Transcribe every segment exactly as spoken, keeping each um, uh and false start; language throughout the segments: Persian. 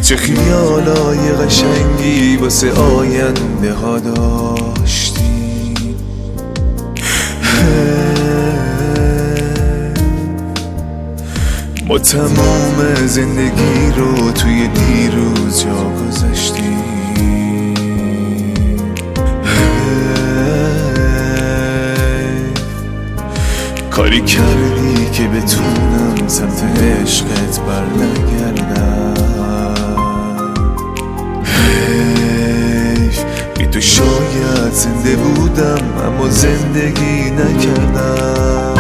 چه خیالای قشنگی واسه آینده ها داشتی. ما تمام زندگی رو توی دیروز جا گذاشتیم. کاری کردی که بتونم سمت عشقت بر نگردم. حیف بی تو شاید زنده بودم اما زندگی نکردم.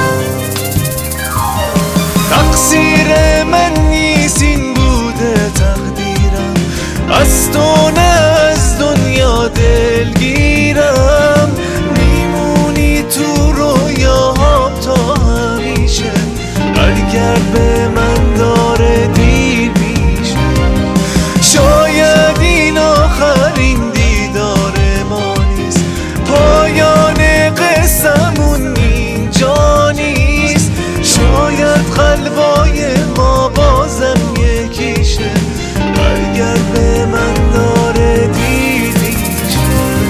تقصیر من نیست این بوده تقدیرم، از تو نه از دنیا دلگیرم. میمونی تو رویاهام تا همیشه، اگر به من داره دیر میشه. شاید این آخرین دیدار ما نیست، پایان قصه‌مون اینجا نیست. شاید قلبای ما بازم یکیشه، اگر به من داره دیر میشه.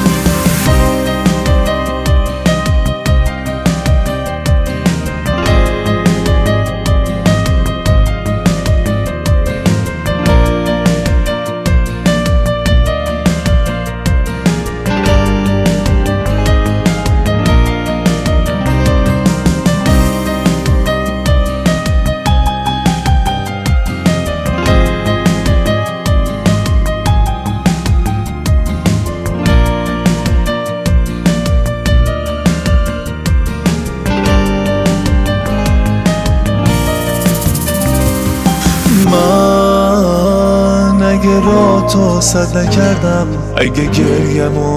من اگه را تو صد نکردم، اگه گریمو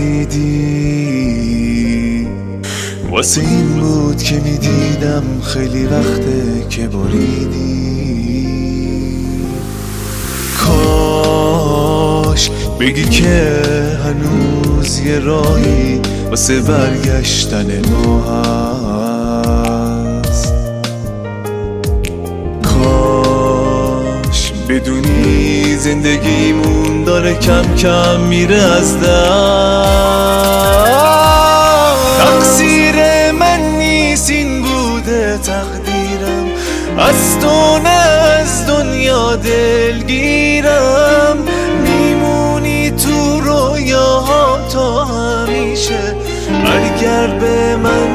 ندیدی، واسه این بود که میدیدم خیلی وقته که بریدی. کاش بگی که هنوز یه راهی واسه برگشتن ما هست. بدونی زندگیمون داره کم کم میره از دست. تقصیر من نیست این بوده تقدیرم، از تو نه از دنیا دلگیرم. میمونی تو رویاهام تا همیشه، اگر به من